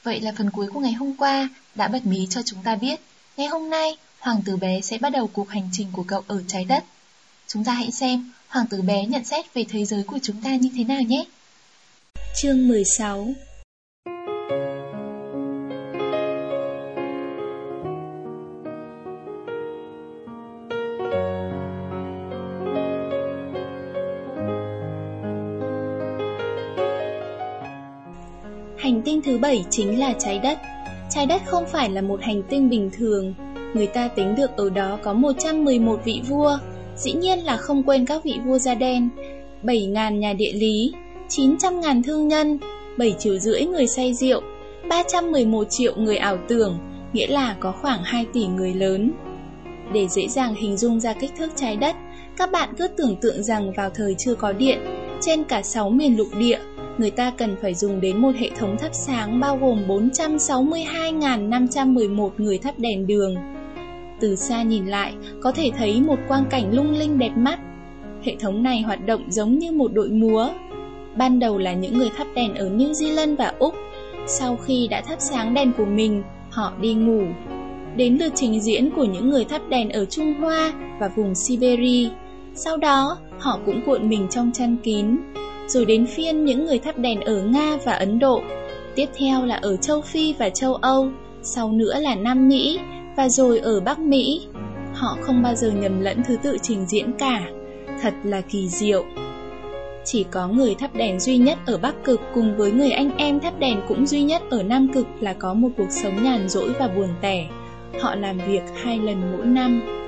Vậy là phần cuối của ngày hôm qua đã bật mí cho chúng ta biết ngày hôm nay Hoàng tử bé sẽ bắt đầu cuộc hành trình của cậu ở trái đất. Chúng ta hãy xem Hoàng tử bé nhận xét về thế giới của chúng ta như thế nào nhé. Chương 16. Hành tinh thứ 7 chính là trái đất. Trái đất không phải là một hành tinh bình thường. Người ta tính được ở đó có 111 vị vua. Dĩ nhiên là không quên các vị vua da đen, 7.000 nhà địa lý, 900.000 thương nhân, 7,5 triệu người say rượu, 311 triệu người ảo tưởng, nghĩa là có khoảng 2 tỷ người lớn. Để dễ dàng hình dung ra kích thước trái đất, các bạn cứ tưởng tượng rằng vào thời chưa có điện, trên cả 6 miền lục địa, người ta cần phải dùng đến một hệ thống thắp sáng bao gồm 462.511 người thắp đèn đường. Từ xa nhìn lại, có thể thấy một quang cảnh lung linh đẹp mắt. Hệ thống này hoạt động giống như một đội múa. Ban đầu là những người thắp đèn ở New Zealand và Úc. Sau khi đã thắp sáng đèn của mình, họ đi ngủ. Đến lượt trình diễn của những người thắp đèn ở Trung Hoa và vùng Siberia. Sau đó, họ cũng cuộn mình trong chăn kín. Rồi đến phiên những người thắp đèn ở Nga và Ấn Độ. Tiếp theo là ở châu Phi và châu Âu. Sau nữa là Nam Mỹ và rồi ở Bắc Mỹ. Họ không bao giờ nhầm lẫn thứ tự trình diễn cả. Thật là kỳ diệu. Chỉ có người thắp đèn duy nhất ở Bắc Cực cùng với người anh em thắp đèn cũng duy nhất ở Nam Cực là có một cuộc sống nhàn rỗi và buồn tẻ. Họ làm việc 2 lần mỗi năm.